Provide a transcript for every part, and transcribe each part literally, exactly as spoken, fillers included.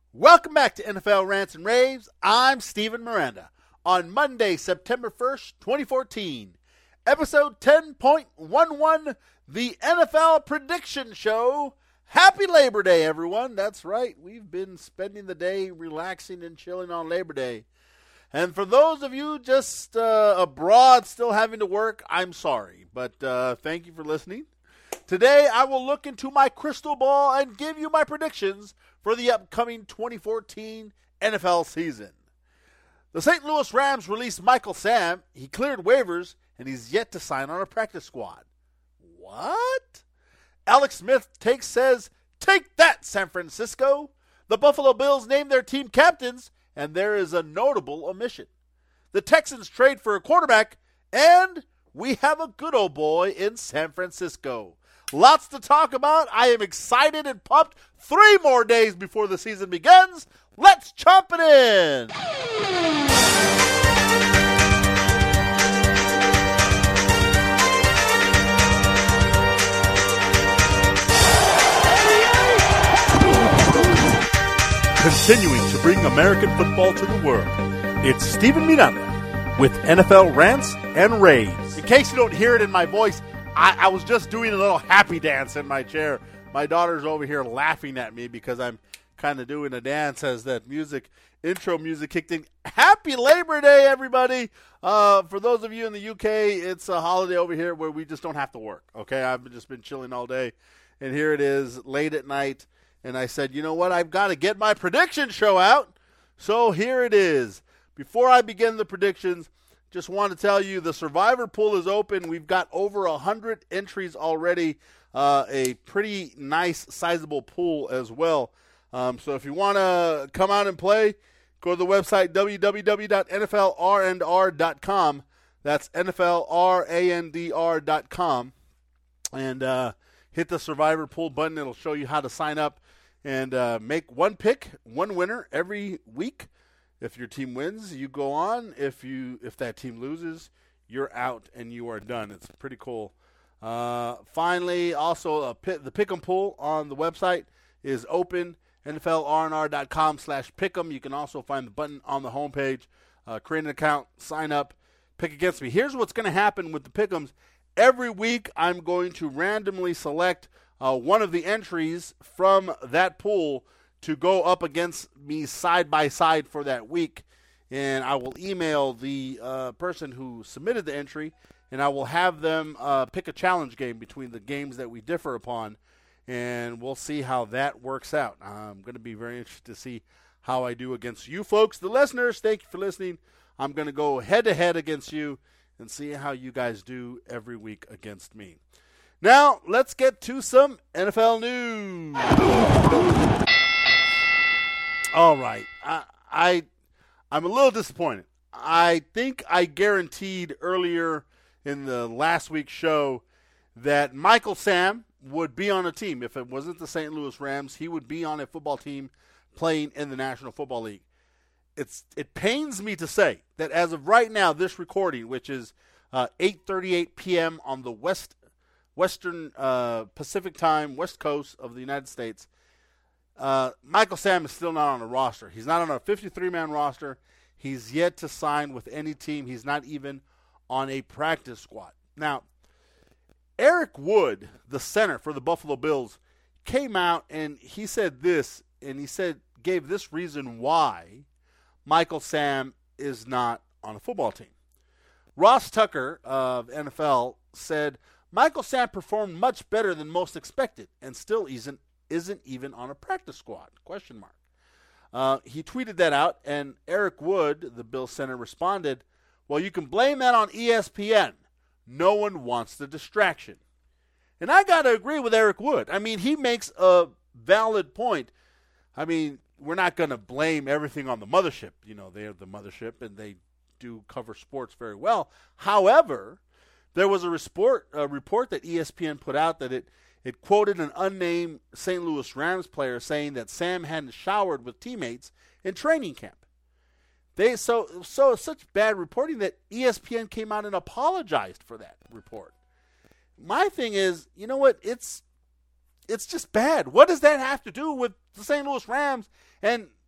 Welcome back to N F L Rants and Raves. I'm Steven Miranda. On Monday, September first, twenty fourteen, episode ten point eleven, the N F L Prediction Show. Happy Labor Day, everyone. That's right. We've been spending the day relaxing and chilling on Labor Day. And for those of you just uh, abroad still having to work, I'm sorry. But uh, thank you for listening. Today, I will look into my crystal ball and give you my predictions for the upcoming twenty fourteen N F L season. The Saint Louis Rams released Michael Sam. He cleared waivers, and he's yet to sign on a practice squad. What? Alex Smith takes says, "Take that, San Francisco." The Buffalo Bills named their team captains, and there is a notable omission. The Texans trade for a quarterback, and we have a good old boy in San Francisco. Lots to talk about. I am excited and pumped. Three more days before the season begins. Let's chomp it in. Continuing to bring American football to the world, it's Steven Miranda with N F L Rants and Raves. In case you don't hear it in my voice, I, I was just doing a little happy dance in my chair. My daughter's over here laughing at me because I'm kind of doing a dance as that music, intro music kicked in. Happy Labor Day, everybody. Uh, for those of you in the U K, it's a holiday over here where we just don't have to work, okay? I've just been chilling all day, and here it is late at night, and I said, you know what? I've got to get my prediction show out, so here it is. Before I begin the predictions, just want to tell you the Survivor pool is open. We've got over one hundred entries already, uh, a pretty nice, sizable pool as well. Um, so if you want to come out and play, go to the website w w w dot n f l r and r dot com. That's N F L randr dot com. And uh, hit the Survivor pool button. It'll show you how to sign up and uh, make one pick, one winner every week. If your team wins, you go on. If you if that team loses, you're out and you are done. It's pretty cool. Uh, finally, also a pit, the Pick'em pool on the website is open. N F L R and R dot com slash Pick'em. You can also find the button on the homepage. Uh, create an account, sign up, pick against me. Here's what's going to happen with the Pick'ems. Every week, I'm going to randomly select uh, one of the entries from that pool to go up against me side by side for that week. And I will email the uh, person who submitted the entry, and I will have them uh, pick a challenge game between the games that we differ upon, and we'll see how that works out. I'm going to be very interested to see how I do against you folks, the listeners. Thank you for listening. I'm going to go head-to-head against you and see how you guys do every week against me. Now, let's get to some N F L news. All right, I, I, I'm a little disappointed. I think I guaranteed earlier in the last week's show that Michael Sam would be on a team. If it wasn't the Saint Louis Rams, he would be on a football team playing in the National Football League. It's It pains me to say that as of right now, this recording, which is uh, eight thirty-eight p.m. on the west Western uh, Pacific Time, West Coast of the United States, Uh, Michael Sam is still not on a roster. He's not on a fifty-three man roster. He's yet to sign with any team. He's not even on a practice squad. Now, Eric Wood, the center for the Buffalo Bills, came out and he said this, and he said gave this reason why Michael Sam is not on a football team. Ross Tucker of N F L said, Michael Sam performed much better than most expected and still isn't isn't even on a practice squad, question mark. Uh, he tweeted that out, and Eric Wood, the Bills center, responded, well, you can blame that on E S P N. No one wants the distraction. And I got to agree with Eric Wood. I mean, he makes a valid point. I mean, we're not going to blame everything on the mothership. You know, they are the mothership, and they do cover sports very well. However, there was a report, a report that E S P N put out that it, it quoted an unnamed Saint Louis Rams player saying that Sam hadn't showered with teammates in training camp. They so so such bad reporting that E S P N came out and apologized for that report. My thing is, you know what? It's it's just bad. What does that have to do with the Saint Louis Rams and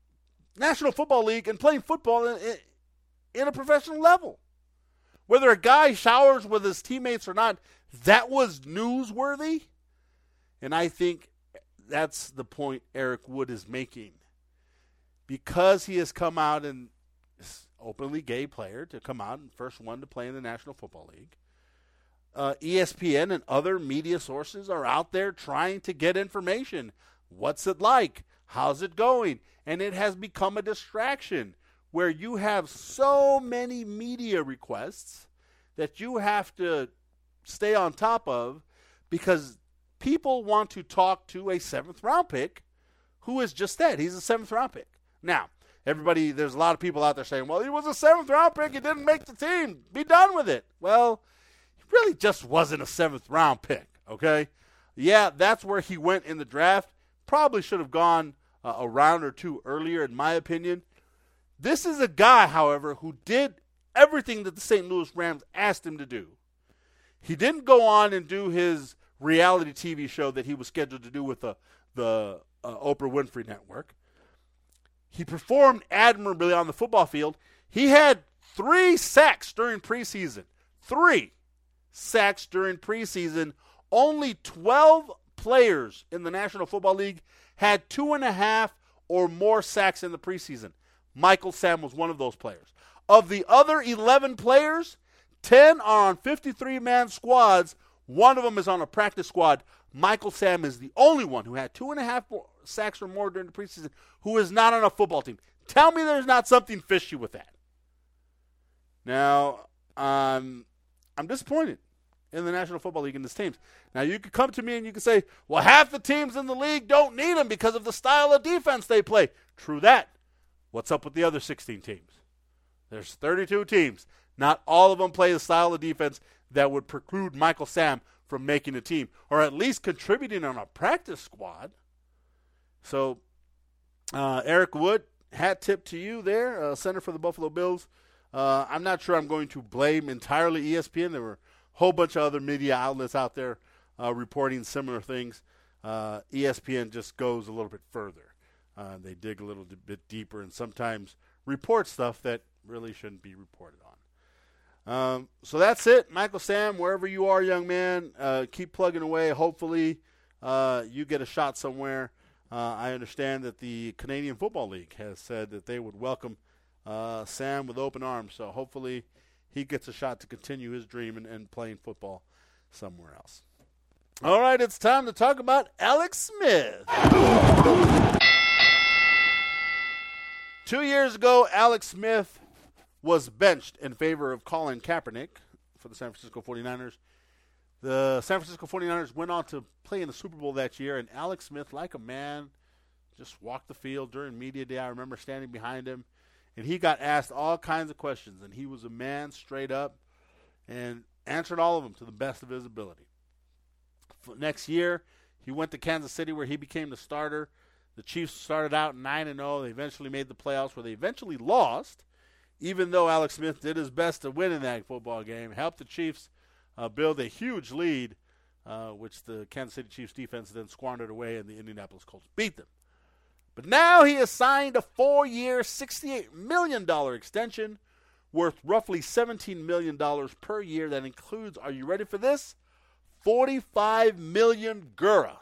National Football League and playing football in, in, in a professional level. Whether a guy showers with his teammates or not, that was newsworthy. And I think that's the point Eric Wood is making. Because he has come out and openly gay player to come out and first one to play in the National Football League. Uh, E S P N and other media sources are out there trying to get information. What's it like? How's it going? And it has become a distraction where you have so many media requests that you have to stay on top of because people want to talk to a seventh round pick who is just that. He's a seventh round pick. Now, everybody, there's a lot of people out there saying, well, he was a seventh round pick. He didn't make the team. Be done with it. Well, he really just wasn't a seventh round pick, okay? Yeah, that's where he went in the draft. Probably should have gone uh, a round or two earlier, in my opinion. This is a guy, however, who did everything that the Saint Louis Rams asked him to do. He didn't go on and do his reality T V show that he was scheduled to do with the, the uh, Oprah Winfrey Network. He performed admirably on the football field. He had three sacks during preseason. Three sacks during preseason. Only twelve players in the National Football League had two and a half or more sacks in the preseason. Michael Sam was one of those players. Of the other eleven players, ten are on fifty-three man squads. One of them is on a practice squad. Michael Sam is the only one who had two and a half sacks or more during the preseason who is not on a football team. Tell me there's not something fishy with that. Now, um, I'm disappointed in the National Football League in this teams. Now, you could come to me and you could say, well, half the teams in the league don't need them because of the style of defense they play. True that. What's up with the other sixteen teams? There's thirty-two teams. Not all of them play the style of defense that would preclude Michael Sam from making a team or at least contributing on a practice squad. So, uh, Eric Wood, hat tip to you there, uh, center for the Buffalo Bills. Uh, I'm not sure I'm going to blame entirely E S P N. There were a whole bunch of other media outlets out there uh, reporting similar things. Uh, E S P N just goes a little bit further. Uh, they dig a little bit deeper and sometimes report stuff that really shouldn't be reported on. Um, so that's it. Michael Sam, wherever you are, young man, uh, keep plugging away. Hopefully uh, you get a shot somewhere. Uh, I understand that the Canadian Football League has said that they would welcome uh, Sam with open arms. So hopefully he gets a shot to continue his dream and, and playing football somewhere else. All right, it's time to talk about Alex Smith. Two years ago, Alex Smith was benched in favor of Colin Kaepernick for the San Francisco forty-niners. The San Francisco forty-niners went on to play in the Super Bowl that year, and Alex Smith, like a man, just walked the field during media day. I remember standing behind him, and he got asked all kinds of questions, and he was a man straight up and answered all of them to the best of his ability. For next year, he went to Kansas City where he became the starter. The Chiefs started out nine and oh. They eventually made the playoffs where they eventually lost, even though Alex Smith did his best to win in that football game, helped the Chiefs uh, build a huge lead, uh, which the Kansas City Chiefs defense then squandered away, and the Indianapolis Colts beat them. But now he has signed a four-year, sixty-eight million dollars extension worth roughly seventeen million dollars per year. That includes, are you ready for this? forty-five million dollars.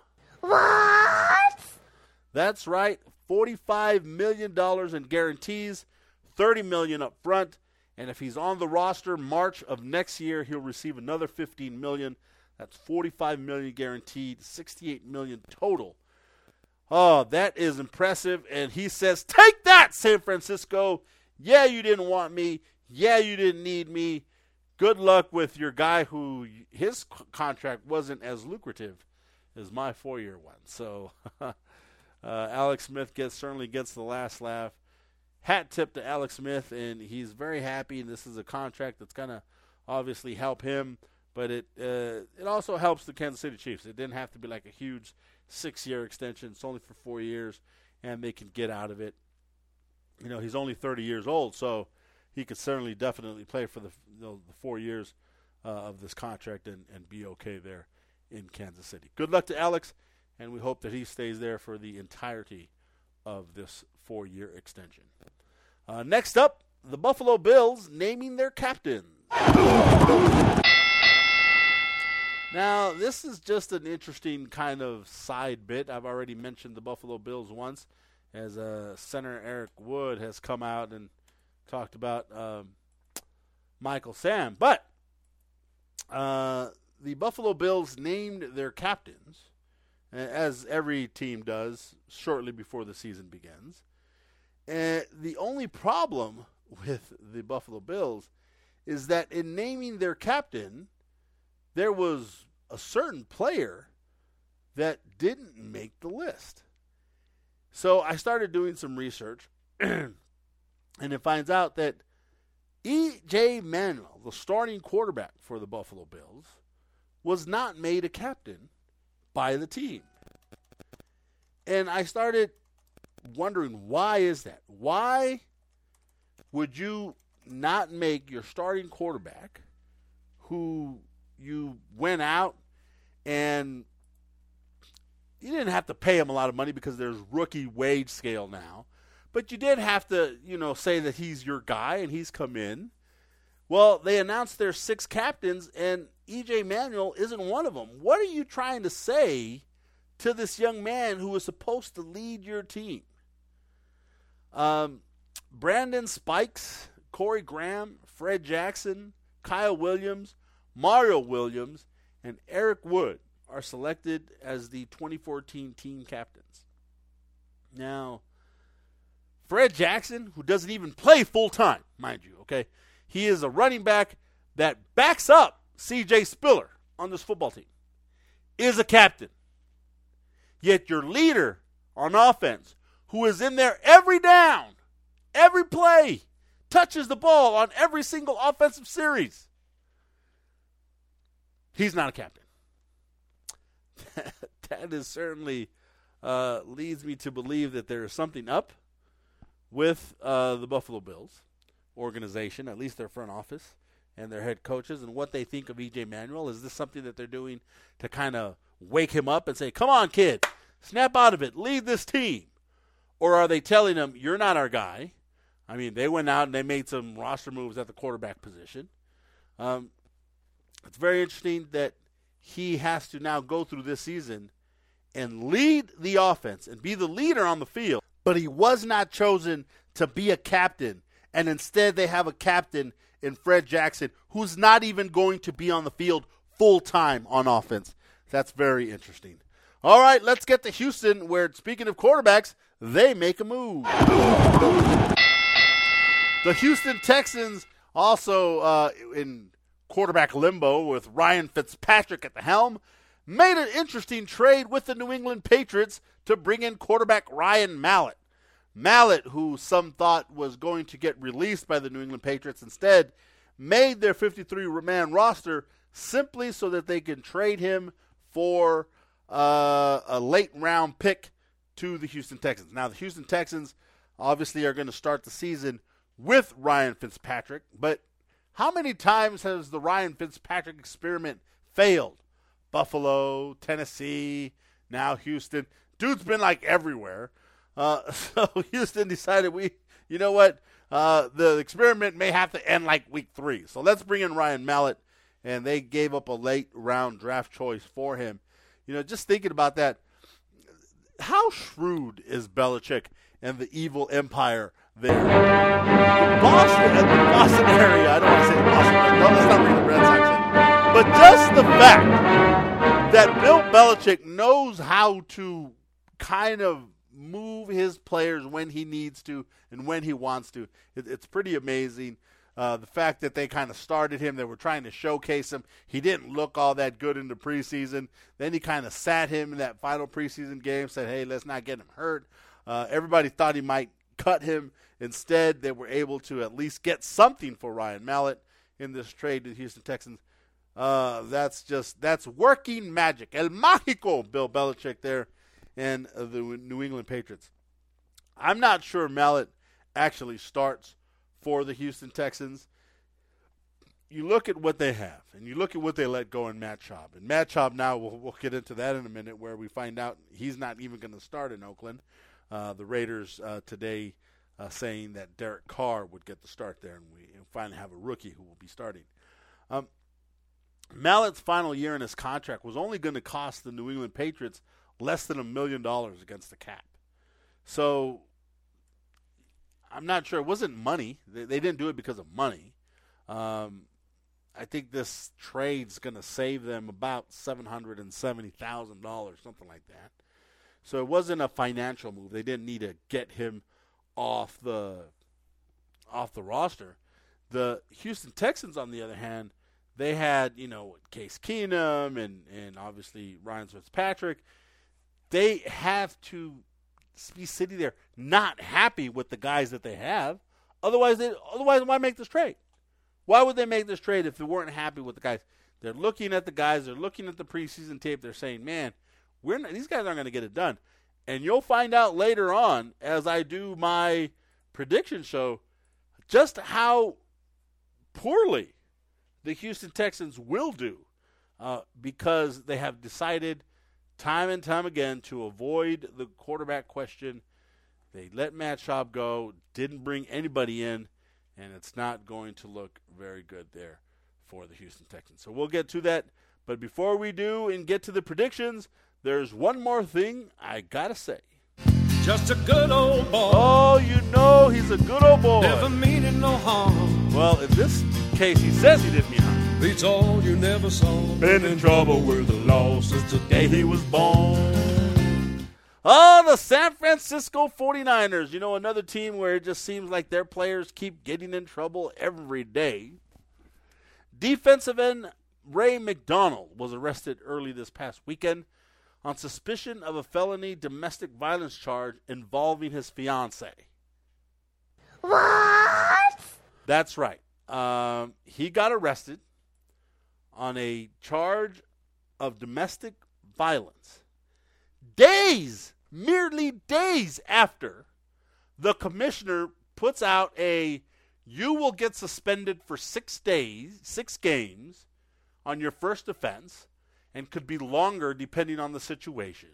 What? That's right, forty-five million dollars in guarantees, thirty million dollars up front, and if he's on the roster March of next year, he'll receive another fifteen million dollars. That's forty-five million dollars guaranteed, sixty-eight million dollars total. Oh, that is impressive, and he says, take that, San Francisco. Yeah, you didn't want me. Yeah, you didn't need me. Good luck with your guy who his contract wasn't as lucrative as my four-year one. So uh, Alex Smith gets certainly gets the last laugh. Hat tip to Alex Smith, and he's very happy. And this is a contract that's going to obviously help him, but it uh, it also helps the Kansas City Chiefs. It didn't have to be like a huge six-year extension. It's only for four years, and they can get out of it. You know, he's only thirty years old, so he could certainly definitely play for the, you know, the four years uh, of this contract and, and be okay there in Kansas City. Good luck to Alex, and we hope that he stays there for the entirety of this four-year extension. Uh, next up, the Buffalo Bills naming their captain. Now, this is just an interesting kind of side bit. I've already mentioned the Buffalo Bills once, as uh, center Eric Wood has come out and talked about um, Michael Sam. But uh, the Buffalo Bills named their captains, as every team does, shortly before the season begins. And the only problem with the Buffalo Bills is that in naming their captain, there was a certain player that didn't make the list. So I started doing some research, and it finds out that E J Manuel, the starting quarterback for the Buffalo Bills, was not made a captain by the team. And I started wondering, why is that? Why would you not make your starting quarterback, who you went out and you didn't have to pay him a lot of money because there's rookie wage scale now, but you did have to, you know, say that he's your guy and he's come in. Well, they announced their six captains and E J Manuel isn't one of them. What are you trying to say to this young man who is supposed to lead your team? Um, Brandon Spikes, Corey Graham, Fred Jackson, Kyle Williams, Mario Williams, and Eric Wood are selected as the twenty fourteen team captains. Now, Fred Jackson, who doesn't even play full-time, mind you, okay? He is a running back that backs up C J Spiller on this football team, is a captain. Yet your leader on offense, who is in there every down, every play, touches the ball on every single offensive series, he's not a captain. That is certainly uh, leads me to believe that there is something up with uh, the Buffalo Bills organization, at least their front office and their head coaches, and what they think of E J Manuel. Is this something that they're doing to kind of wake him up and say, come on, kid, snap out of it, lead this team? Or are they telling him, you're not our guy? I mean, they went out and they made some roster moves at the quarterback position. Um, it's very interesting that he has to now go through this season and lead the offense and be the leader on the field, but he was not chosen to be a captain, and instead they have a captain in Fred Jackson who's not even going to be on the field full-time on offense. That's very interesting. All right, let's get to Houston, where, speaking of quarterbacks, they make a move. The Houston Texans also uh, in quarterback limbo with Ryan Fitzpatrick at the helm, made an interesting trade with the New England Patriots to bring in quarterback Ryan Mallett. Mallett, who some thought was going to get released by the New England Patriots, instead made their fifty-three man roster simply so that they can trade him for uh, a late round pick to the Houston Texans. Now, the Houston Texans obviously are going to start the season with Ryan Fitzpatrick, but how many times has the Ryan Fitzpatrick experiment failed? Buffalo, Tennessee, now Houston. Dude's been like everywhere. Uh, so Houston decided, we, you know what, uh, the experiment may have to end like week three. So let's bring in Ryan Mallett, and they gave up a late round draft choice for him. You know, just thinking about that, how shrewd is Belichick and the evil empire there? The Boston, the Boston area, I don't want to say the Boston, no, let's not bring the Red Sox in. But just the fact that Bill Belichick knows how to kind of move his players when he needs to and when he wants to, it, it's pretty amazing. Uh, the fact that they kind of started him, they were trying to showcase him. He didn't look all that good in the preseason. Then he kind of sat him in that final preseason game, said, hey, let's not get him hurt. Uh, everybody thought he might cut him. Instead, they were able to at least get something for Ryan Mallett in this trade to the Houston Texans. Uh, that's just, that's working magic. El Mágico, Bill Belichick there, and uh, the New England Patriots. I'm not sure Mallett actually starts for the Houston Texans. You look at what they have, and you look at what they let go in Matt Schaub. And Matt Schaub now, we'll, we'll get into that in a minute, where we find out he's not even going to start in Oakland. uh, the Raiders uh, today uh, saying that Derek Carr would get the start there, and we finally have a rookie who will be starting. Um, Mallett's final year in his contract was only going to cost the New England Patriots less than a million dollars against the cap. So I'm not sure. It wasn't money. They, they didn't do it because of money. Um, I think this trade's going to save them about seven hundred seventy thousand dollars, something like that. So it wasn't a financial move. They didn't need to get him off the off the roster. The Houston Texans, on the other hand, they had, you know, Case Keenum and, and obviously Ryan Fitzpatrick. They have to be sitting there not happy with the guys that they have. Otherwise, they, otherwise, why make this trade? Why would they make this trade if they weren't happy with the guys? They're looking at the guys. They're looking at the preseason tape. They're saying, man, we're not, these guys aren't going to get it done. And you'll find out later on, as I do my prediction show, just how poorly the Houston Texans will do uh, because they have decided time and time again to avoid the quarterback question. They let Matt Schaub go, didn't bring anybody in, and it's not going to look very good there for the Houston Texans. So we'll get to that. But before we do and get to the predictions, there's one more thing I got to say. Just a good old boy. Oh, you know he's a good old boy. Never meaning no harm. Well, in this case, he says he didn't mean harm. Beats all you never saw. Been in trouble with the law since the day he was born. Oh, the San Francisco forty-niners. You know, another team where it just seems like their players keep getting in trouble every day. Defensive end Ray McDonald was arrested early this past weekend on suspicion of a felony domestic violence charge involving his fiancée. What? That's right. Um, he got arrested on a charge of domestic violence days, merely days after the commissioner puts out a you will get suspended for six days, six games on your first offense, and could be longer depending on the situation,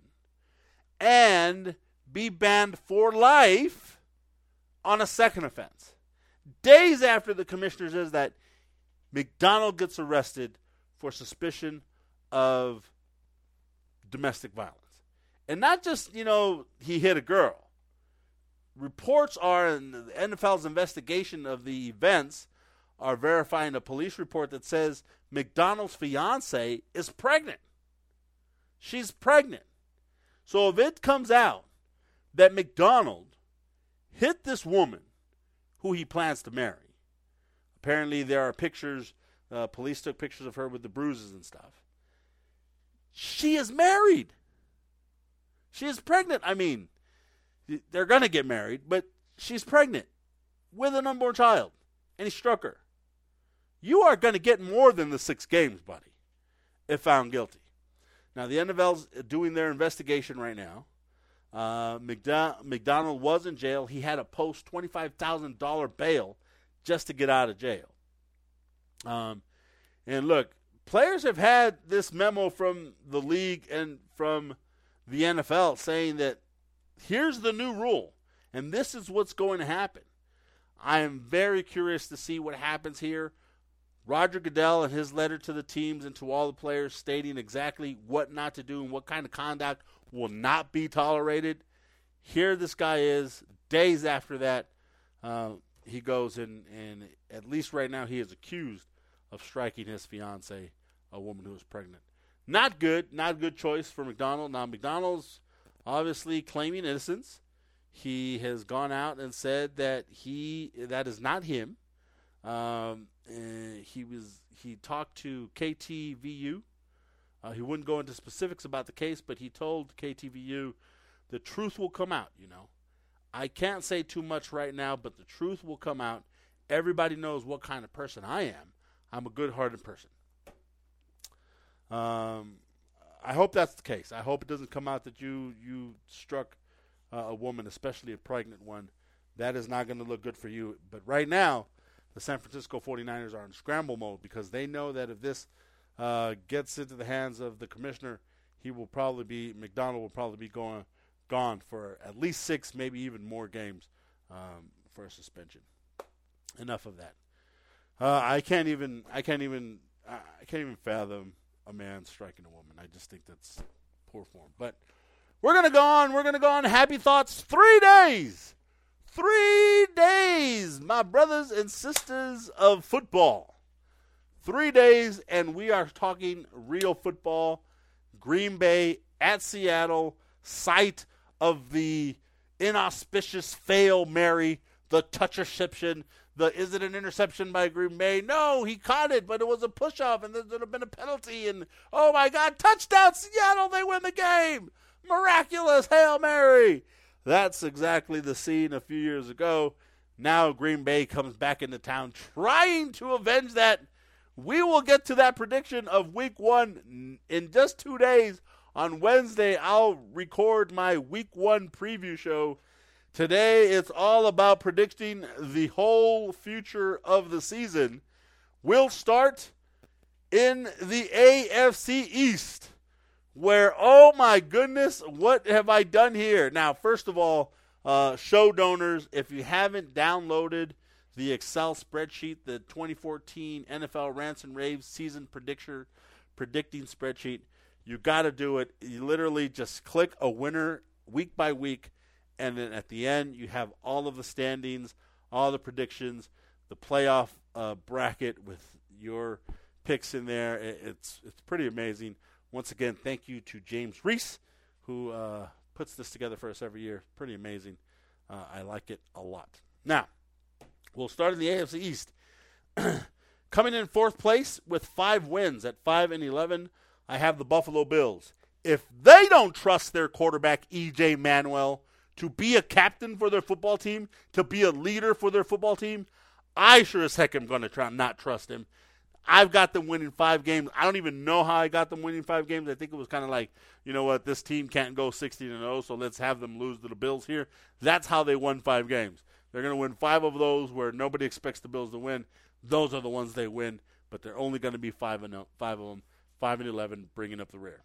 and be banned for life on a second offense. Days after the commissioner says that, McDonald gets arrested for suspicion of domestic violence. And not just, you know, he hit a girl. Reports are, and the N F L's investigation of the events are verifying a police report that says McDonald's fiancée is pregnant. She's pregnant. So if it comes out that McDonald hit this woman who he plans to marry, apparently there are pictures, uh, police took pictures of her with the bruises and stuff. She is married. She is pregnant. I mean, they're going to get married, but she's pregnant with an unborn child, and he struck her. You are going to get more than the six games, buddy, if found guilty. Now, the N F L's doing their investigation right now. Uh, McDo- McDonald was in jail. He had to post twenty-five thousand dollars bail just to get out of jail. Um, and look, players have had this memo from the league and from the N F L saying that here's the new rule, and this is what's going to happen. I am very curious to see what happens here. Roger Goodell and his letter to the teams and to all the players stating exactly what not to do and what kind of conduct will not be tolerated. Here this guy is. Days after that, uh, he goes and, and at least right now he is accused of striking his fiancée, a woman who is pregnant. Not good. Not a good choice for McDonald. Now, McDonald's obviously claiming innocence. He has gone out and said that he that is not him. Um, and he was he talked to K T V U. Uh, he wouldn't go into specifics about the case, but he told K T V U the truth will come out. You know, I can't say too much right now, but the truth will come out. Everybody knows what kind of person I am. I'm a good-hearted person. Um, I hope that's the case. I hope it doesn't come out that you you struck uh, a woman, especially a pregnant one. That is not going to look good for you. But right now, the San Francisco forty-niners are in scramble mode because they know that if this uh, gets into the hands of the commissioner, he will probably be McDonald will probably be going gone for at least six, maybe even more games um, for a suspension. Enough of that. Uh, I can't even. I can't even. I can't even fathom a man striking a woman. I just think that's poor form. But we're gonna go on. We're gonna go on. Happy thoughts. Three days. Three days, my brothers and sisters of football. Three days, and we are talking real football. Green Bay at Seattle, site of the inauspicious fail Mary, the touch-erception. The is it an interception by Green Bay? No, he caught it, but it was a push-off, and there would have been a penalty. And, oh, my God, touchdown, Seattle, they win the game. Miraculous Hail Mary. That's exactly the scene a few years ago. Now Green Bay comes back into town trying to avenge that. We will get to that prediction of week one in just two days. On Wednesday, I'll record my week one preview show. Today, it's all about predicting the whole future of the season. We'll start in the A F C East, where, oh my goodness, what have I done here? Now, first of all, uh, show donors, if you haven't downloaded the Excel spreadsheet, the twenty fourteen N F L Rants and Raves season predictor, predicting spreadsheet, you got to do it. You literally just click a winner week by week, and then at the end, you have all of the standings, all the predictions, the playoff uh, bracket with your picks in there. It, it's it's pretty amazing. Once again, thank you to James Reese, who uh, puts this together for us every year. Pretty amazing. Uh, I like it a lot. Now, we'll start in the A F C East. Coming in fourth place with five wins at five and eleven, I have the Buffalo Bills. If they don't trust their quarterback, E J Manuel, to be a captain for their football team, to be a leader for their football team, I sure as heck am going to try not trust him. I've got them winning five games. I don't even know how I got them winning five games. I think it was kind of like, you know what, this team can't go sixteen and oh, so let's have them lose to the Bills here. That's how they won five games. They're going to win five of those where nobody expects the Bills to win. Those are the ones they win, but they're only going to be five and oh, five of them, five and eleven, bringing up the rear.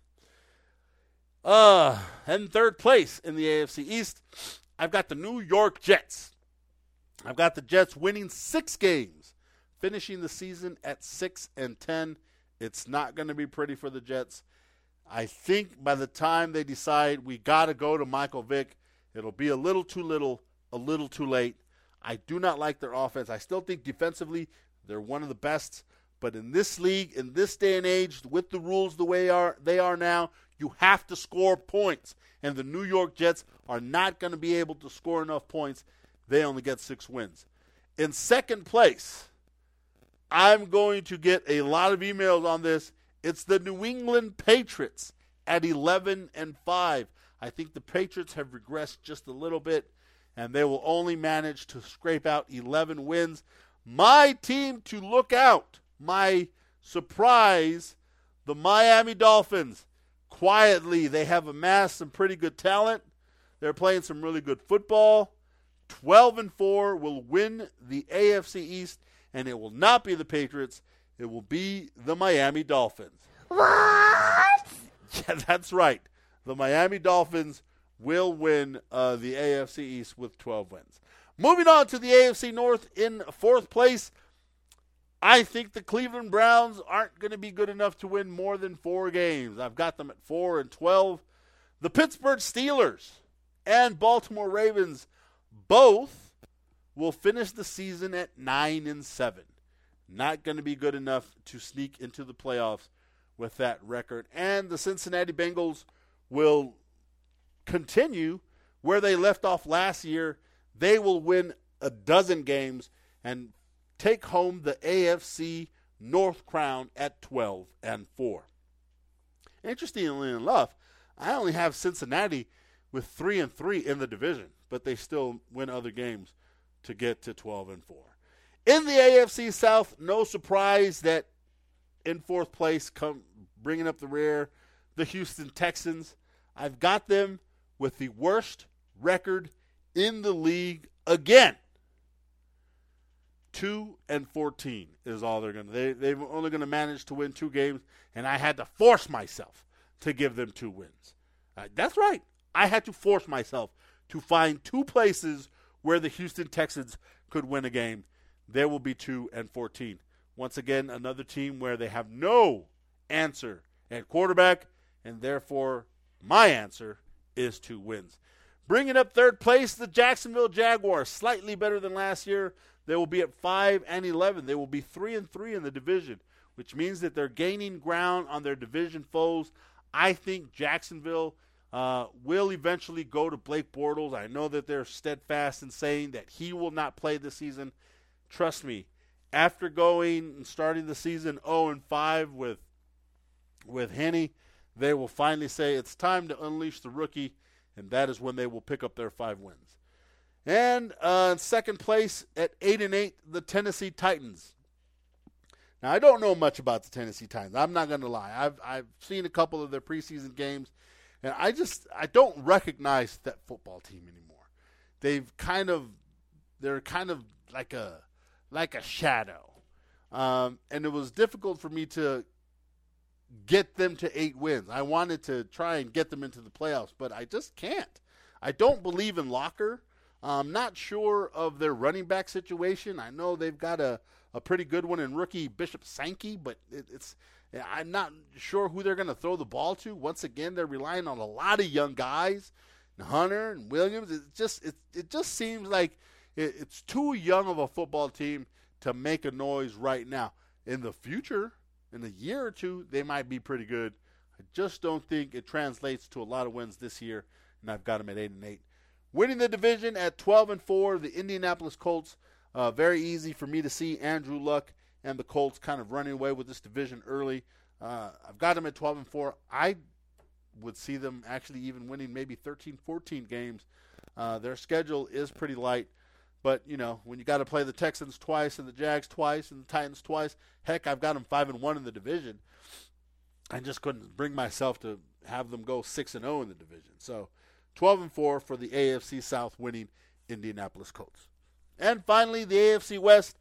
Uh, and third place in the A F C East, I've got the New York Jets. I've got the Jets winning six games, finishing the season at six and ten. It's not going to be pretty for the Jets. I think by the time they decide we got to go to Michael Vick, it'll be a little too little, a little too late. I do not like their offense. I still think defensively they're one of the best. But in this league, in this day and age, with the rules the way are they are now, you have to score points. And the New York Jets are not going to be able to score enough points. They only get six wins. In second place, I'm going to get a lot of emails on this. It's the New England Patriots at eleven and five. I think the Patriots have regressed just a little bit, and they will only manage to scrape out eleven wins. My team to look out, my surprise, the Miami Dolphins. Quietly, they have amassed some pretty good talent. They're playing some really good football. twelve and four will win the A F C East, and it will not be the Patriots. It will be the Miami Dolphins. What? Yeah, that's right. The Miami Dolphins will win uh, the A F C East with twelve wins. Moving on to the A F C North in fourth place, I think the Cleveland Browns aren't going to be good enough to win more than four games. I've got them at four and twelve. The Pittsburgh Steelers and Baltimore Ravens both will finish the season at nine and seven. Not going to be good enough to sneak into the playoffs with that record. And the Cincinnati Bengals will continue where they left off last year. They will win a dozen games and take home the A F C North crown at twelve and four. Interestingly enough, I only have Cincinnati with three and three in the division, but they still win other games to get to twelve and four. In the A F C South, no surprise that in fourth place, come bringing up the rear, the Houston Texans. I've got them with the worst record in the league again. Two and fourteen is all they're going to. They they're only going to manage to win two games, and I had to force myself to give them two wins. Uh, that's right. I had to force myself to find two places where the Houston Texans could win a game. There will be two and fourteen. Once again, another team where they have no answer at quarterback, and therefore my answer is two wins. Bringing up third place, the Jacksonville Jaguars, slightly better than last year. They will be at five and eleven. They will be three and three in the division, which means that they're gaining ground on their division foes. I think Jacksonville uh, will eventually go to Blake Bortles. I know that they're steadfast in saying that he will not play this season. Trust me, after going and starting the season oh and five with with Henne, they will finally say it's time to unleash the rookie, and that is when they will pick up their five wins. And uh, in second place at eight and eight, the Tennessee Titans. Now, I don't know much about the Tennessee Titans. I'm not going to lie. I've I've seen a couple of their preseason games, and I just I don't recognize that football team anymore. They've kind of they're kind of like a like a shadow, um, and it was difficult for me to get them to eight wins. I wanted to try and get them into the playoffs, but I just can't. I don't believe in Locker. I'm not sure of their running back situation. I know they've got a, a pretty good one in rookie Bishop Sankey, but it, it's I'm not sure who they're going to throw the ball to. Once again, they're relying on a lot of young guys, Hunter and Williams. It just it it just seems like it, it's too young of a football team to make a noise right now. In the future, in a year or two, they might be pretty good. I just don't think it translates to a lot of wins this year, and I've got them at eight and eight. Winning the division at twelve and four, the Indianapolis Colts. Uh, very easy for me to see Andrew Luck and the Colts kind of running away with this division early. Uh, I've got them at twelve and four. I would see them actually even winning maybe thirteen, fourteen games. Uh, their schedule is pretty light. But, you know, when you got to play the Texans twice and the Jags twice and the Titans twice, heck, I've got them five and one in the division. I just couldn't bring myself to have them go six and oh in the division. So, twelve and four for the A F C South winning Indianapolis Colts. And finally, the A F C West.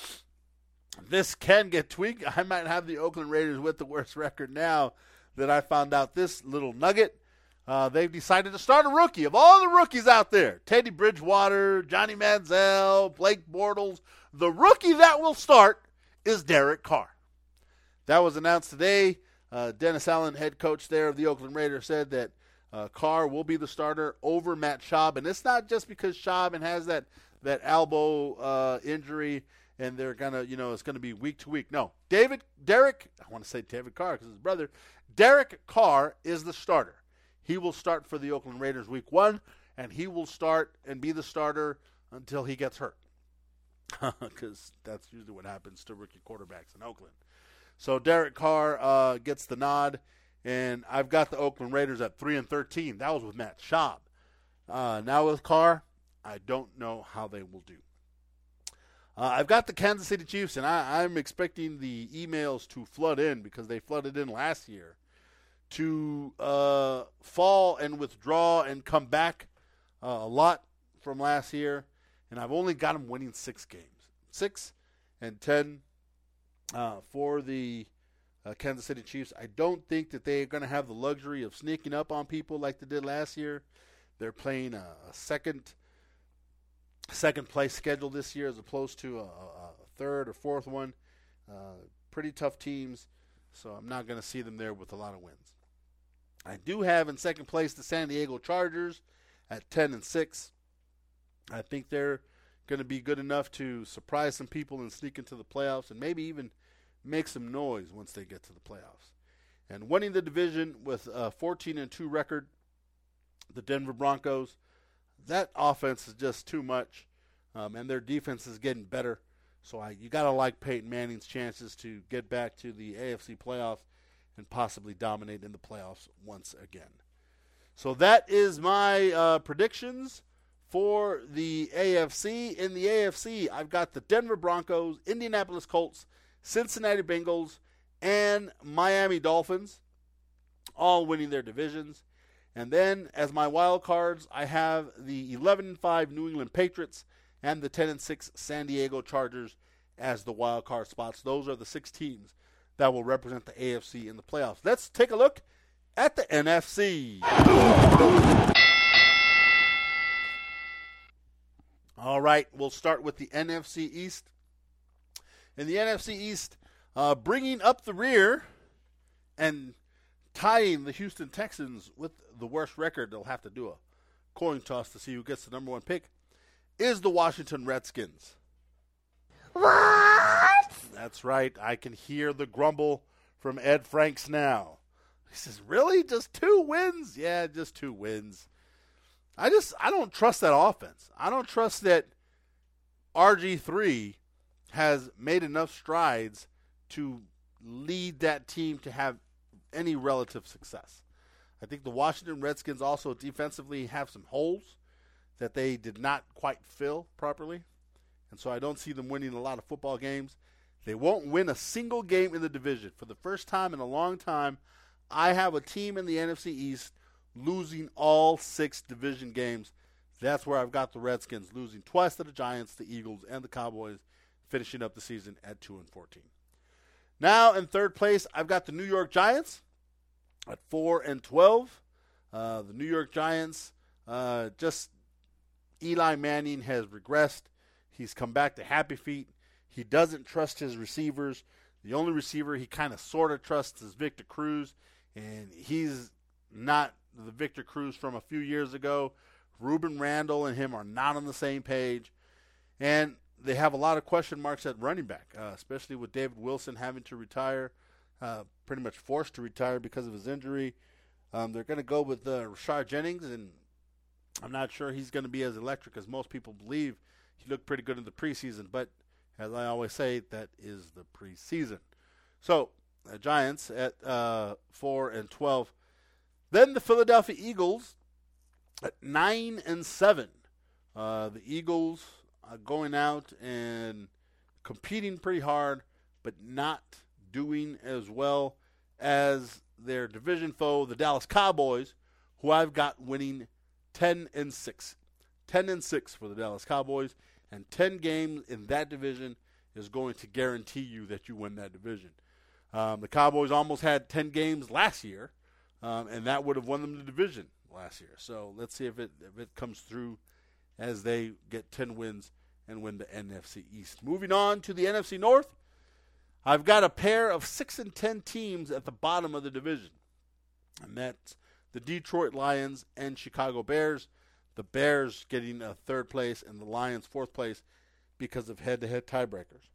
This can get tweaked. I might have the Oakland Raiders with the worst record now that I found out this little nugget. Uh, they've decided to start a rookie. Of all the rookies out there, Teddy Bridgewater, Johnny Manziel, Blake Bortles, the rookie that will start is Derek Carr. That was announced today. Uh, Dennis Allen, head coach there of the Oakland Raiders, said that Uh, Carr will be the starter over Matt Schaub, and it's not just because Schaub has that that elbow uh, injury, and they're gonna, you know, it's gonna be week to week. No, David Derek, I want to say David Carr because his brother, Derek Carr is the starter. He will start for the Oakland Raiders week one, and he will start and be the starter until he gets hurt, because that's usually what happens to rookie quarterbacks in Oakland. So Derek Carr uh, gets the nod. And I've got the Oakland Raiders at three and thirteen. That was with Matt Schaub. Uh, now with Carr, I don't know how they will do. Uh, I've got the Kansas City Chiefs, and I, I'm expecting the emails to flood in because they flooded in last year to uh, fall and withdraw and come back uh, a lot from last year. And I've only got them winning six games, six and ten uh, for the Uh, Kansas City Chiefs. I don't think that they're going to have the luxury of sneaking up on people like they did last year. They're playing a, a second second place schedule this year as opposed to a, a third or fourth one. Uh, pretty tough teams, so I'm not going to see them there with a lot of wins. I do have in second place the San Diego Chargers at ten and six. I think they're going to be good enough to surprise some people and sneak into the playoffs and maybe even make some noise once they get to the playoffs. And winning the division with a fourteen and two record, the Denver Broncos, that offense is just too much, um, and their defense is getting better. So I, you got to like Peyton Manning's chances to get back to the A F C playoffs and possibly dominate in the playoffs once again. So that is my uh, predictions for the A F C. In the A F C, I've got the Denver Broncos, Indianapolis Colts, Cincinnati Bengals, and Miami Dolphins, all winning their divisions. And then, as my wild cards, I have the eleven and five New England Patriots and the ten and six San Diego Chargers as the wild card spots. Those are the six teams that will represent the A F C in the playoffs. Let's take a look at the N F C. All right, we'll start with the N F C East. In the N F C East, uh, bringing up the rear and tying the Houston Texans with the worst record, they'll have to do a coin toss to see who gets the number one pick, is the Washington Redskins. What? That's right. I can hear the grumble from Ed Franks now. He says, really? Just two wins? Yeah, just two wins. I just, I don't trust that offense. I don't trust that R G three has made enough strides to lead that team to have any relative success. I think the Washington Redskins also defensively have some holes that they did not quite fill properly. And so I don't see them winning a lot of football games. They won't win a single game in the division. For the first time in a long time, I have a team in the N F C East losing all six division games. That's where I've got the Redskins losing twice to the Giants, the Eagles, and the Cowboys, finishing up the season at two and fourteen. Now in third place, I've got the New York Giants at four and twelve. Uh, the New York Giants, uh, just Eli Manning has regressed. He's come back to happy feet. He doesn't trust his receivers. The only receiver he kind of sort of trusts is Victor Cruz, and he's not the Victor Cruz from a few years ago. Ruben Randall and him are not on the same page, and they have a lot of question marks at running back, uh, especially with David Wilson having to retire, uh, pretty much forced to retire because of his injury. Um, they're going to go with uh, Rashard Jennings, and I'm not sure he's going to be as electric as most people believe. He looked pretty good in the preseason, but as I always say, that is the preseason. So, the Giants at uh, four and twelve. Then the Philadelphia Eagles at nine and seven. Uh, the Eagles are going out and competing pretty hard, but not doing as well as their division foe, the Dallas Cowboys, who I've got winning ten and six. ten and six for the Dallas Cowboys, and ten games in that division is going to guarantee you that you win that division. Um, the Cowboys almost had ten games last year, um, and that would have won them the division last year. So let's see if it if it comes through as they get ten wins and win the N F C East. Moving on to the N F C North, I've got a pair of six and ten teams at the bottom of the division, and that's the Detroit Lions and Chicago Bears. The Bears getting a third place and the Lions fourth place because of head-to-head tiebreakers.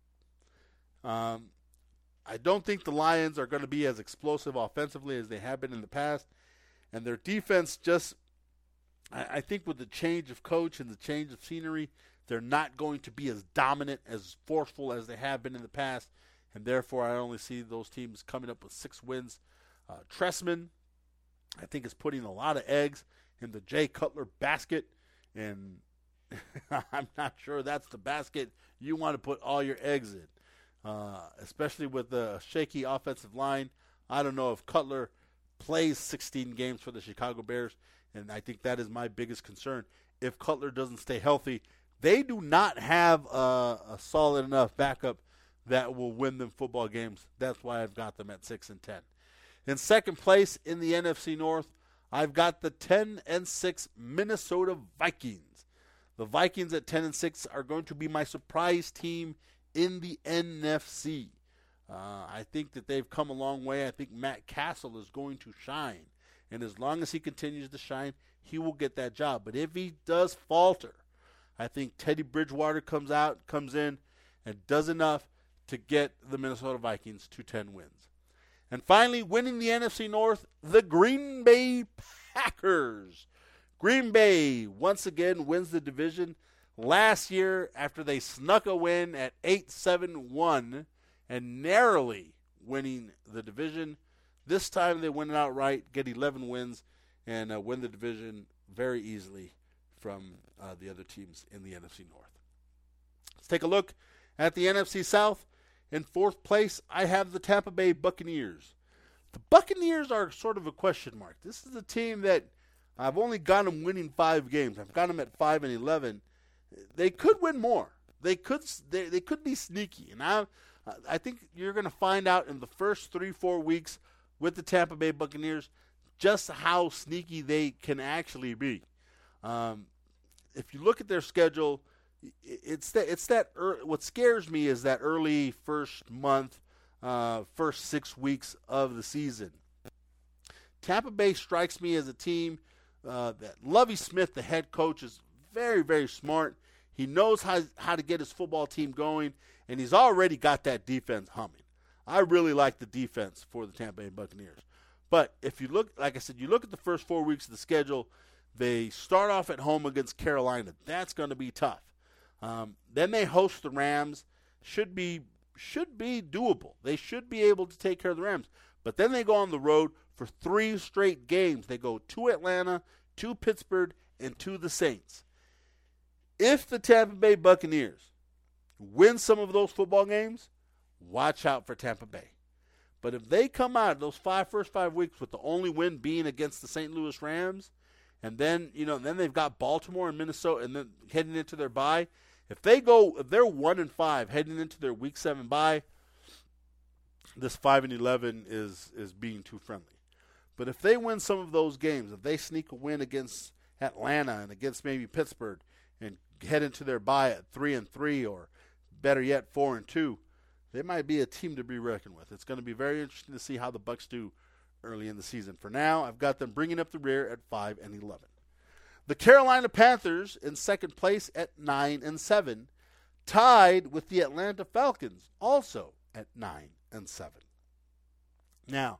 Um, I don't think the Lions are going to be as explosive offensively as they have been in the past, and their defense just, I, I think with the change of coach and the change of scenery, they're not going to be as dominant, as forceful as they have been in the past, and therefore I only see those teams coming up with six wins. Uh, Tressman, I think, is putting a lot of eggs in the Jay Cutler basket, and I'm not sure that's the basket you want to put all your eggs in, uh, especially with the shaky offensive line. I don't know if Cutler plays sixteen games for the Chicago Bears, and I think that is my biggest concern. If Cutler doesn't stay healthy, they do not have a, a solid enough backup that will win them football games. That's why I've got them at six and ten. In second place in the N F C North, I've got the ten and six Minnesota Vikings. The Vikings at ten and six are going to be my surprise team in the N F C. Uh, I think that they've come a long way. I think Matt Castle is going to shine. And as long as he continues to shine, he will get that job. But if he does falter, I think Teddy Bridgewater comes out, comes in, and does enough to get the Minnesota Vikings to ten wins. And finally, winning the N F C North, the Green Bay Packers. Green Bay once again wins the division. Last year, after they snuck a win at eight seven one and narrowly winning the division, this time they win it outright, get eleven wins, and uh, win the division very easily from uh, the other teams in the N F C North. Let's take a look at the N F C South. In fourth place, I have the Tampa Bay Buccaneers. The Buccaneers are sort of a question mark. This is a team that I've only got them winning five games. I've got them at five and eleven. They could win more. They could they, they could be sneaky. And I I think you're going to find out in the first three, four weeks with the Tampa Bay Buccaneers, just how sneaky they can actually be. Um, if you look at their schedule, it's that it's that er, what scares me is that early first month, uh, first six weeks of the season. Tampa Bay strikes me as a team uh, that Lovie Smith, the head coach, is very, very smart. He knows how how to get his football team going, and he's already got that defense humming. I really like the defense for the Tampa Bay Buccaneers. But if you look, like I said, you look at the first four weeks of the schedule, they start off at home against Carolina. That's going to be tough. Um, then they host the Rams. Should be should be doable. They should be able to take care of the Rams. But then they go on the road for three straight games. They go to Atlanta, to Pittsburgh, and to the Saints. If the Tampa Bay Buccaneers win some of those football games, watch out for Tampa Bay. But if they come out of those five first five weeks with the only win being against the Saint Louis Rams, and then you know then they've got Baltimore and Minnesota, and then heading into their bye. If they go, if they're one and five heading into their Week Seven bye, this five and eleven is is being too friendly. But if they win some of those games, if they sneak a win against Atlanta and against maybe Pittsburgh, and head into their bye at three and three, or better yet, four and two, they might be a team to be reckoned with. It's going to be very interesting to see how the Bucs do early in the season. For now, I've got them bringing up the rear at five and eleven. The Carolina Panthers in second place at nine and seven, tied with the Atlanta Falcons, also at nine and seven. Now,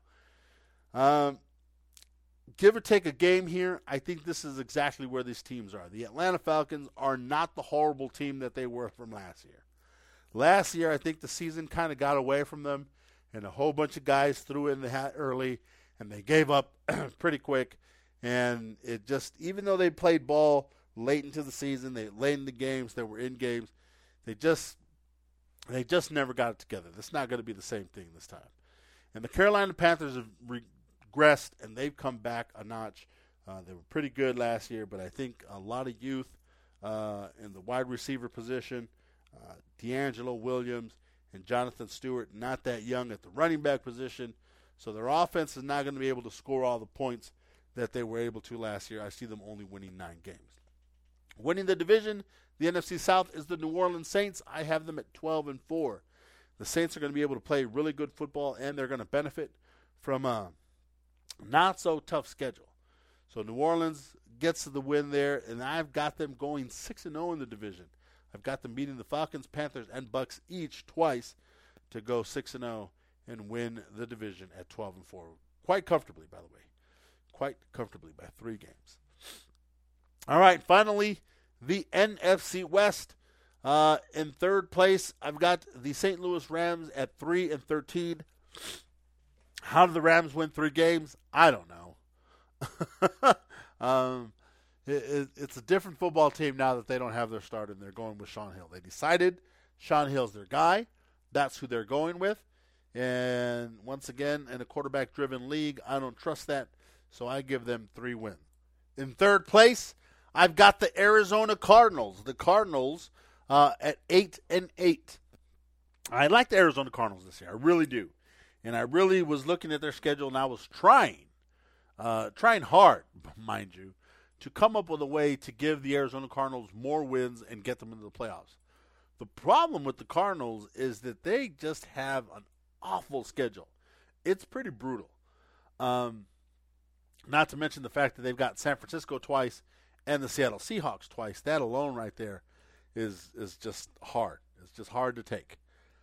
um, give or take a game here, I think this is exactly where these teams are. The Atlanta Falcons are not the horrible team that they were from last year. Last year, I think the season kind of got away from them, and a whole bunch of guys threw in the hat early, and they gave up pretty quick. And it just, even though they played ball late into the season, they late in the games, they were in games, they just they just never got it together. That's not going to be the same thing this time. And the Carolina Panthers have regressed, and they've come back a notch. Uh, they were pretty good last year, but I think a lot of youth uh, in the wide receiver position, uh, D'Angelo Williams and Jonathan Stewart, not that young at the running back position. So their offense is not going to be able to score all the points that they were able to last year. I see them only winning nine games. Winning the division, the N F C South, is the New Orleans Saints. I have them at twelve and four. The Saints are going to be able to play really good football, and they're going to benefit from a not so tough schedule. So New Orleans gets the win there, and I've got them going six and oh in the division. I've got them beating the Falcons, Panthers, and Bucs each twice to go six and oh and win the division at twelve and four. Quite comfortably, by the way. Quite comfortably by three games. All right, finally, the N F C West. Uh, in third place, I've got the Saint Louis Rams at three and thirteen. How did the Rams win three games? I don't know. um, it, it, it's a different football team now that they don't have their starter and they're going with Shaun Hill. They decided Shaun Hill's their guy. That's who they're going with. And once again, in a quarterback-driven league, I don't trust that. So I give them three wins. In third place, I've got the Arizona Cardinals. The Cardinals uh, at eight and eight. I like the Arizona Cardinals this year. I really do. And I really was looking at their schedule, and I was trying, uh, trying hard, mind you, to come up with a way to give the Arizona Cardinals more wins and get them into the playoffs. The problem with the Cardinals is that they just have an awful schedule. It's pretty brutal. Um, not to mention the fact that they've got San Francisco twice and the Seattle Seahawks twice. That alone right there is is just hard. It's just hard to take.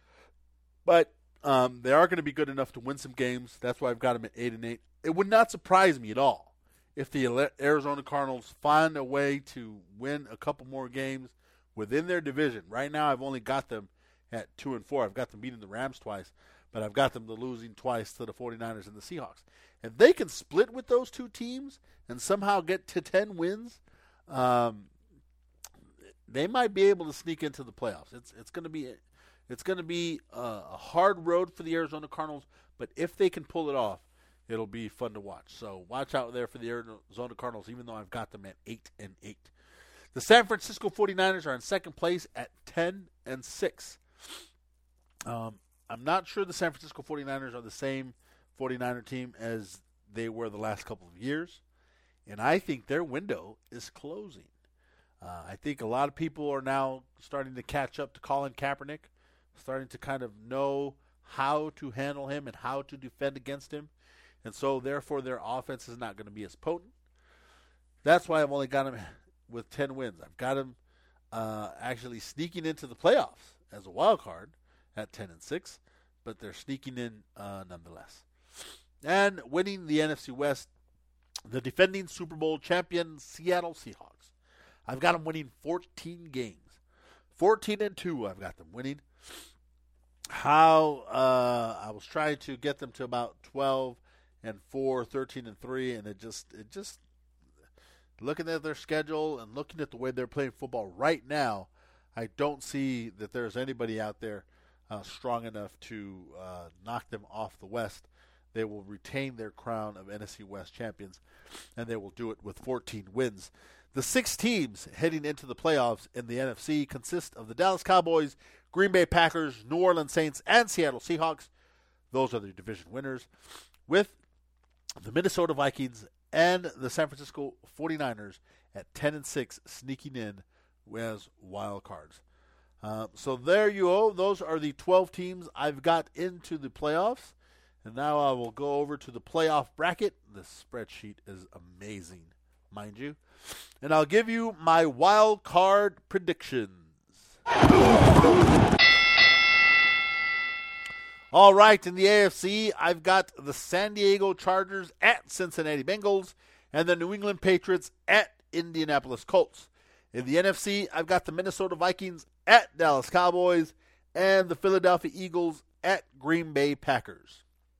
But um, they are going to be good enough to win some games. That's why I've got them at eight and eight. It would not surprise me at all if the Arizona Cardinals find a way to win a couple more games within their division. Right now, I've only got them at two and four. I've got them beating the Rams twice, but I've got them losing twice to the 49ers and the Seahawks. If they can split with those two teams and somehow get to ten wins, um, they might be able to sneak into the playoffs. It's it's going to be it's going to be a, a hard road for the Arizona Cardinals, but if they can pull it off, it'll be fun to watch. So watch out there for the Arizona Cardinals, even though I've got them at eight and eight. The San Francisco 49ers are in second place at ten and six. Um, I'm not sure the San Francisco 49ers are the same forty-niner team as they were the last couple of years. And I think their window is closing. Uh, I think a lot of people are now starting to catch up to Colin Kaepernick, starting to kind of know how to handle him and how to defend against him. And so, therefore, their offense is not going to be as potent. That's why I've only got him with ten wins. I've got him uh, actually sneaking into the playoffs as a wild card at ten and six, but they're sneaking in uh, nonetheless. And winning the N F C West, the defending Super Bowl champion Seattle Seahawks. I've got them winning fourteen games. fourteen and two I've got them winning. How uh, I was trying to get them to about twelve and four, thirteen and three, and it just it just looking at their schedule and looking at the way they're playing football right now, I don't see that there's anybody out there uh, strong enough to uh, knock them off the West. They will retain their crown of N F C West champions, and they will do it with fourteen wins. The six teams heading into the playoffs in the N F C consist of the Dallas Cowboys, Green Bay Packers, New Orleans Saints, and Seattle Seahawks. Those are the division winners, with the Minnesota Vikings and the San Francisco forty-niners at ten and six sneaking in as wild cards. Uh, so there you go. Those are the twelve teams I've got into the playoffs. And now I will go over to the playoff bracket. This spreadsheet is amazing, mind you. And I'll give you my wild card predictions. All right, in the A F C, I've got the San Diego Chargers at Cincinnati Bengals and the New England Patriots at Indianapolis Colts. In the N F C, I've got the Minnesota Vikings at Dallas Cowboys and the Philadelphia Eagles at Green Bay Packers.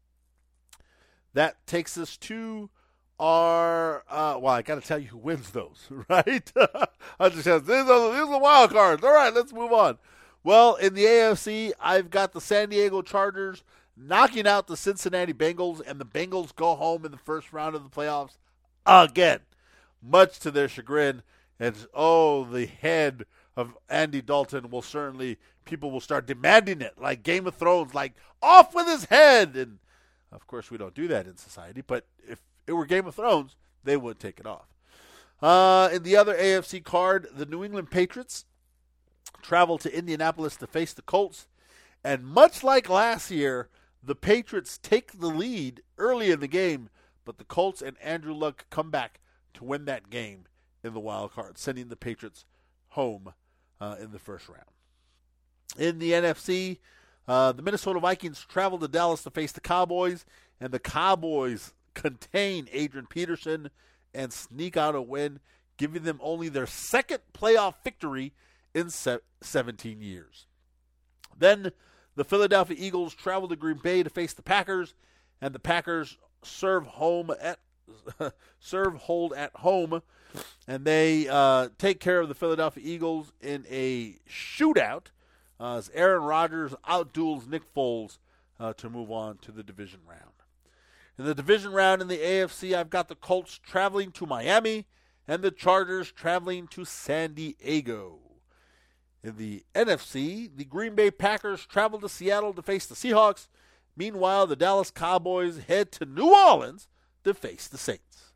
That takes us to our, uh, well, I got to tell you who wins those, right? I just have, these are, these are the wild cards. All right, let's move on. Well, in the A F C, I've got the San Diego Chargers knocking out the Cincinnati Bengals, and the Bengals go home in the first round of the playoffs again, much to their chagrin. And, oh, the head of Andy Dalton will certainly, people will start demanding it, like Game of Thrones, like, off with his head. And, of course, we don't do that in society, but if it were Game of Thrones, they would take it off. Uh, in the other A F C card, the New England Patriots travel to Indianapolis to face the Colts. And much like last year, the Patriots take the lead early in the game, but the Colts and Andrew Luck come back to win that game in the wild card, sending the Patriots home uh, in the first round. In the N F C, Uh, the Minnesota Vikings travel to Dallas to face the Cowboys, and the Cowboys contain Adrian Peterson and sneak out a win, giving them only their second playoff victory in se- seventeen years. Then the Philadelphia Eagles travel to Green Bay to face the Packers, and the Packers serve home at serve hold at home, and they uh, take care of the Philadelphia Eagles in a shootout. Uh, as Aaron Rodgers outduels Nick Foles uh, to move on to the division round. In the division round in the A F C, I've got the Colts traveling to Miami and the Chargers traveling to San Diego. In the N F C, the Green Bay Packers travel to Seattle to face the Seahawks. Meanwhile, the Dallas Cowboys head to New Orleans to face the Saints.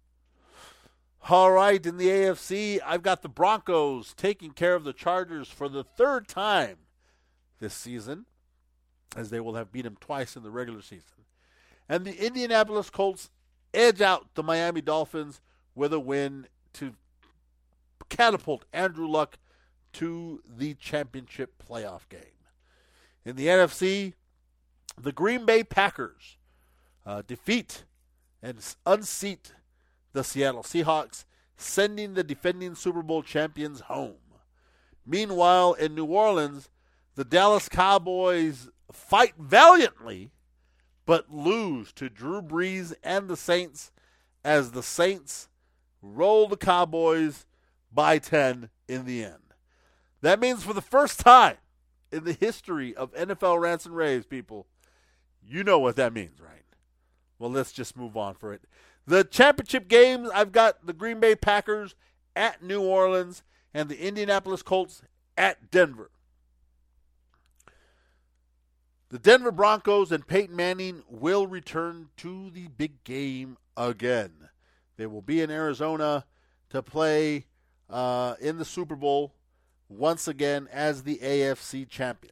All right, in the A F C, I've got the Broncos taking care of the Chargers for the third time this season, as they will have beat them twice in the regular season. And the Indianapolis Colts edge out the Miami Dolphins with a win to catapult Andrew Luck to the championship playoff game. In the N F C, the Green Bay Packers uh, defeat and unseat the Seattle Seahawks, sending the defending Super Bowl champions home. Meanwhile, in New Orleans, the Dallas Cowboys fight valiantly, but lose to Drew Brees and the Saints as the Saints roll the Cowboys by ten in the end. That means for the first time in the history of N F L Rants and Raves, people, you know what that means, right? Well, let's just move on for it. The championship games, I've got the Green Bay Packers at New Orleans and the Indianapolis Colts at Denver. The Denver Broncos and Peyton Manning will return to the big game again. They will be in Arizona to play uh, in the Super Bowl once again as the A F C champions.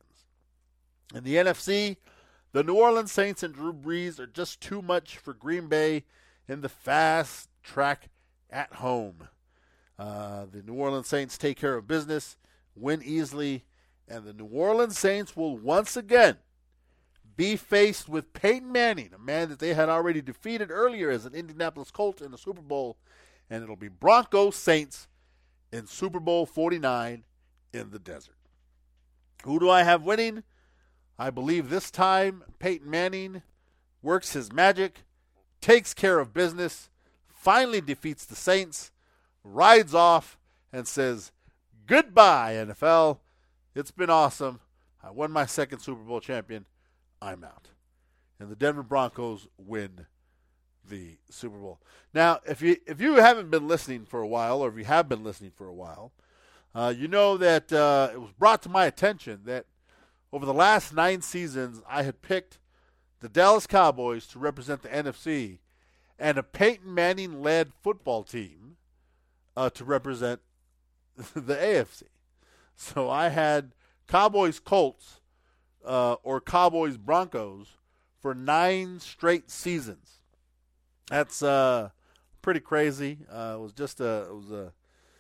In the N F C, the New Orleans Saints and Drew Brees are just too much for Green Bay in the fast track at home. Uh, the New Orleans Saints take care of business, win easily, and the New Orleans Saints will once again be faced with Peyton Manning, a man that they had already defeated earlier as an Indianapolis Colt in the Super Bowl, and it'll be Broncos Saints in Super Bowl forty-nine in the desert. Who do I have winning? I believe this time Peyton Manning works his magic, takes care of business, finally defeats the Saints, rides off, and says, goodbye, N F L. It's been awesome. I won my second Super Bowl champion. I'm out. And the Denver Broncos win the Super Bowl. Now, if you if you haven't been listening for a while, or if you have been listening for a while, uh, you know that uh, it was brought to my attention that over the last nine seasons, I had picked the Dallas Cowboys to represent the N F C and a Peyton Manning-led football team uh, to represent the A F C. So I had Cowboys Colts uh, or Cowboys Broncos for nine straight seasons. That's uh, pretty crazy. Uh, it was just a it was a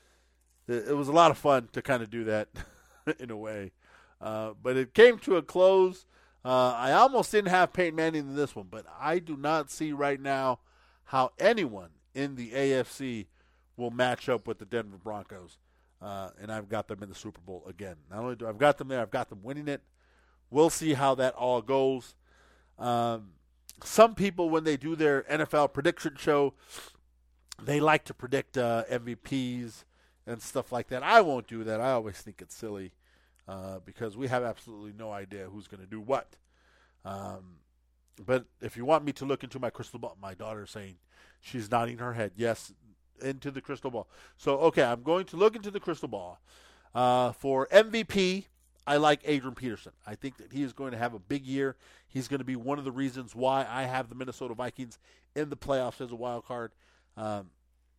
it was a lot of fun to kind of do that in a way. Uh, but it came to a close. Uh, I almost didn't have Peyton Manning in this one, but I do not see right now how anyone in the A F C will match up with the Denver Broncos. Uh, and I've got them in the Super Bowl again. Not only do I've got them there, I've got them winning it. We'll see how that all goes. Um, some people, when they do their N F L prediction show, they like to predict uh, M V Ps and stuff like that. I won't do that. I always think it's silly uh, because we have absolutely no idea who's going to do what. Um, but if you want me to look into my crystal ball, my daughter's saying she's nodding her head. Yes, into the crystal ball. So, okay, I'm going to look into the crystal ball. Uh, for M V P, I like Adrian Peterson. I think that he is going to have a big year. He's going to be one of the reasons why I have the Minnesota Vikings in the playoffs as a wild card. Um,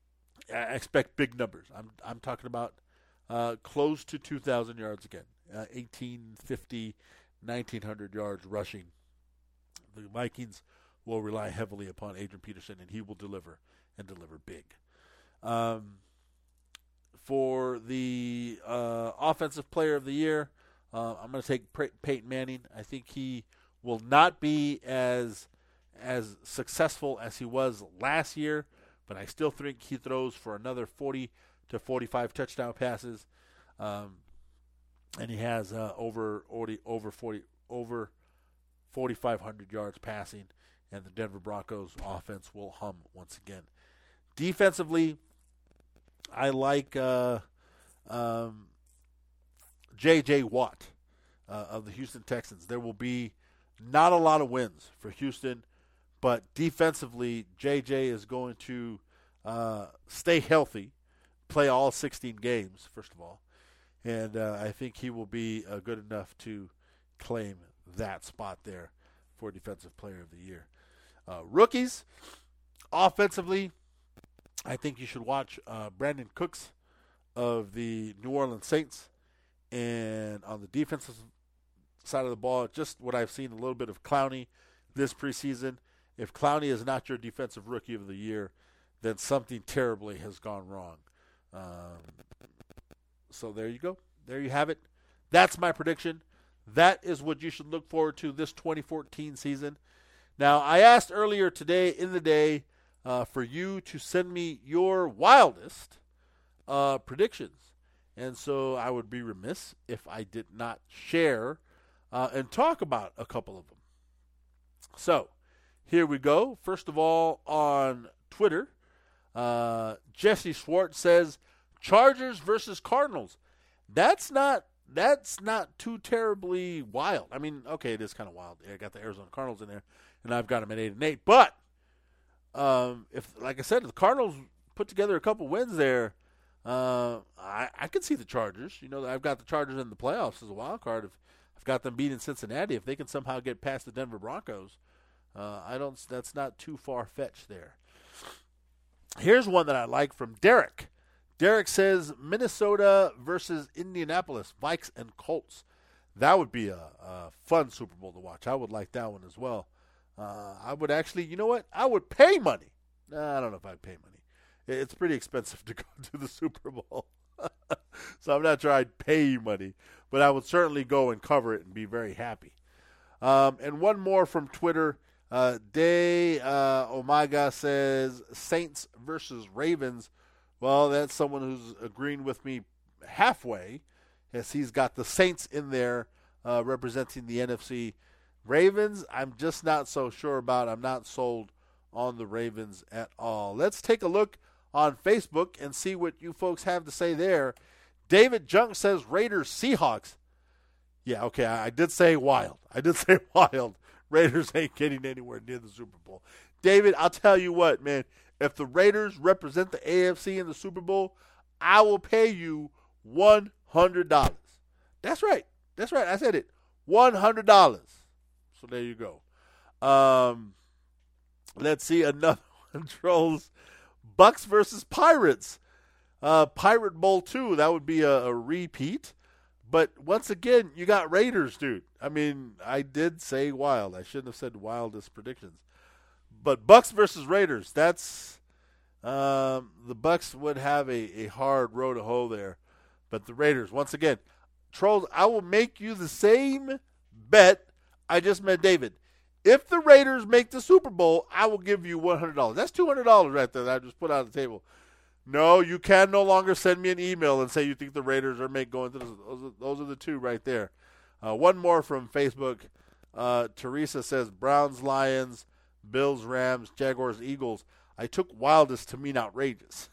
I expect big numbers. I'm I'm talking about uh, close to two thousand yards again, uh, eighteen fifty, nineteen hundred yards rushing. The Vikings will rely heavily upon Adrian Peterson, and he will deliver and deliver big. Um, for the uh, Offensive Player of the Year, uh, I'm going to take Pey- Peyton Manning. I think he will not be as as successful as he was last year, but I still think he throws for another forty to forty-five touchdown passes, um, and he has uh, over over forty over forty-five hundred yards passing, and the Denver Broncos offense will hum once again. Defensively, I like uh, um, J J. Watt uh, of the Houston Texans. There will be not a lot of wins for Houston, but defensively, J J is going to uh, stay healthy, play all sixteen games, first of all, and uh, I think he will be uh, good enough to claim that spot there for Defensive Player of the Year. Uh, rookies, offensively, I think you should watch uh, Brandon Cooks of the New Orleans Saints. And on the defensive side of the ball, just what I've seen a little bit of Clowney this preseason. If Clowney is not your Defensive Rookie of the Year, then something terribly has gone wrong. Um, so there you go. There you have it. That's my prediction. That is what you should look forward to this twenty fourteen season. Now, I asked earlier today in the day uh, for you to send me your wildest uh, predictions. And so I would be remiss if I did not share uh, and talk about a couple of them. So here we go. First of all, on Twitter, uh, Jesse Schwartz says, Chargers versus Cardinals. That's not that's not too terribly wild. I mean, okay, it is kind of wild. I got the Arizona Cardinals in there, and I've got them at eight and eight. But um, if, like I said, if the Cardinals put together a couple wins there, uh, I, I could see the Chargers. You know, I've got the Chargers in the playoffs as a wild card. If I've got them beating Cincinnati. If they can somehow get past the Denver Broncos, uh, I don't. That's not too far-fetched there. Here's one that I like from Derek. Derek says Minnesota versus Indianapolis, Vikes and Colts. That would be a, a fun Super Bowl to watch. I would like that one as well. Uh, I would actually, you know what? I would pay money. Nah, I don't know if I'd pay money. It's pretty expensive to go to the Super Bowl. So I'm not sure I'd pay money. But I would certainly go and cover it and be very happy. Um, and one more from Twitter. Uh, Day uh, Omega says Saints versus Ravens. Well, that's someone who's agreeing with me halfway, as he's got the Saints in there uh, representing the N F C. Ravens, I'm just not so sure about. I'm not sold on the Ravens at all. Let's take a look on Facebook and see what you folks have to say there. David Junk says Raiders Seahawks. Yeah, okay, I, I did say wild. I did say wild. Raiders ain't getting anywhere near the Super Bowl. David, I'll tell you what, man. If the Raiders represent the A F C in the Super Bowl, I will pay you one hundred dollars. That's right. That's right. I said it. one hundred dollars. So there you go. Um, let's see another one. Trolls. Bucks versus Pirates. Uh, Pirate Bowl two. That would be a, a repeat. But once again, you got Raiders, dude. I mean, I did say wild. I shouldn't have said wildest predictions. But Bucks versus Raiders, that's um, the Bucks would have a, a hard row to hoe there. But the Raiders, once again, Trolls, I will make you the same bet I just met David. If the Raiders make the Super Bowl, I will give you one hundred dollars. That's two hundred dollars right there that I just put on the table. No, you can no longer send me an email and say you think the Raiders are make going to the, those, are, those are the two right there. Uh, one more from Facebook. Uh, Teresa says Browns, Lions, Bills, Rams, Jaguars, Eagles. I took wildest to mean outrageous.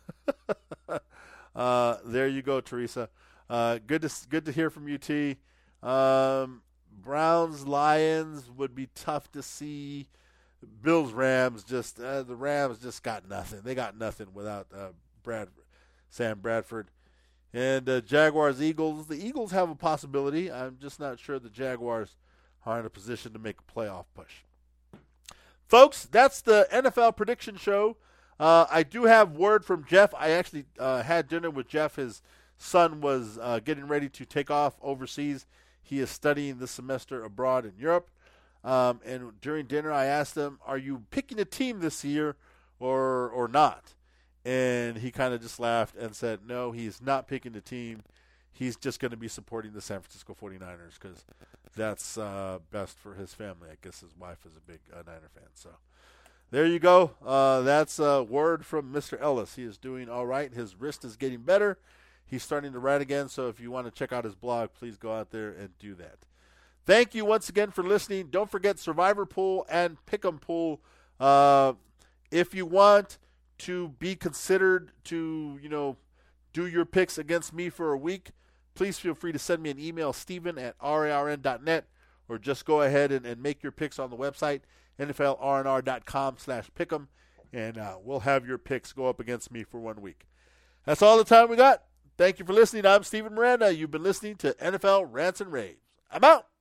uh, there you go, Teresa. Uh, good to good to hear from you, T. Um, Browns, Lions would be tough to see. Bills, Rams, just uh, the Rams just got nothing. They got nothing without uh, Brad, Sam Bradford. And uh, Jaguars, Eagles. The Eagles have a possibility. I'm just not sure the Jaguars are in a position to make a playoff push. Folks, that's the N F L prediction show. Uh, I do have word from Jeff. I actually uh, had dinner with Jeff. His son was uh, getting ready to take off overseas. He is studying this semester abroad in Europe. Um, and during dinner, I asked him, are you picking a team this year or or not? And he kind of just laughed and said, no, he's not picking a team. He's just going to be supporting the San Francisco forty-niners because that's uh, best for his family. I guess his wife is a big uh, Niner fan. So there you go. Uh, that's a word from Mister Ellis. He is doing all right. His wrist is getting better. He's starting to write again. So if you want to check out his blog, please go out there and do that. Thank you once again for listening. Don't forget Survivor Pool and Pick'em Pool. Uh, if you want to be considered to, you know, do your picks against me for a week, please feel free to send me an email, Steven at R A R N dot net, or just go ahead and, and make your picks on the website, N F L R N R dot com slash pick'em, and uh, we'll have your picks go up against me for one week. That's all the time we got. Thank you for listening. I'm Steven Miranda. You've been listening to N F L Rants and Raves. I'm out.